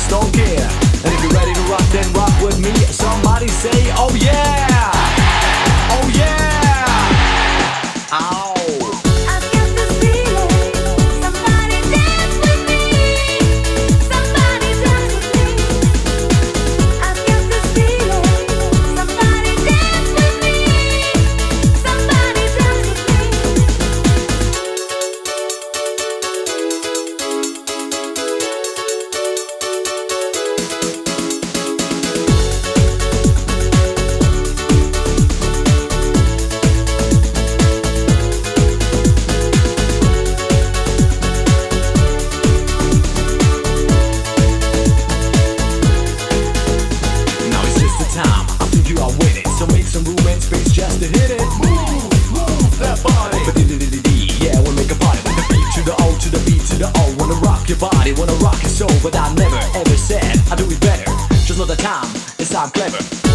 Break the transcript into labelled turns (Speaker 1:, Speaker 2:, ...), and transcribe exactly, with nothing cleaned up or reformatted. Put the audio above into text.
Speaker 1: just don't care. And if you're ready to rock, then rock with me. Somebody say, oh yeah! Oh yeah! Ow! So make some room and space just to hit it. Move, move that body. Yeah, we'll make a party with the beat to the O, to the B, to the O. Wanna rock your body, wanna rock your soul. But I never ever said I do it better. Just know the time, it's time clever.